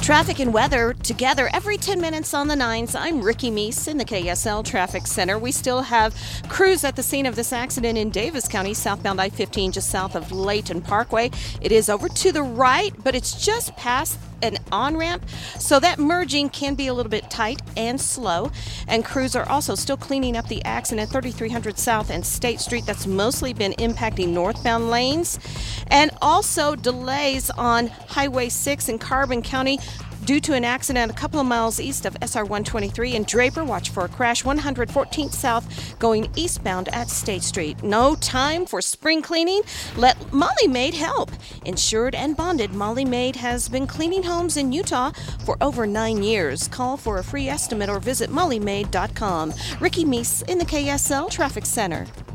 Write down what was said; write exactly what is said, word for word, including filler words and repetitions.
Traffic and weather together every ten minutes on the nines. I'm Ricky Meese in the K S L Traffic Center. We still have crews at the scene of this accident in Davis County, southbound I fifteen, just south of Layton Parkway. It is over to the right, but it's just past an on-ramp, so that merging can be a little bit tight and slow. And crews are also still cleaning up the accident thirty-three hundred South and State Street. That's mostly been impacting northbound lanes. And also delays on Highway six in Carbon County due to an accident a couple of miles east of S R one twenty-three in Draper. Watch for a crash one fourteenth South going eastbound at State Street. No time for spring cleaning? Let Molly Maid help. Insured and bonded, Molly Maid has been cleaning homes in Utah for over nine years. Call for a free estimate or visit molly maid dot com. Ricky Meese in the K S L Traffic Center.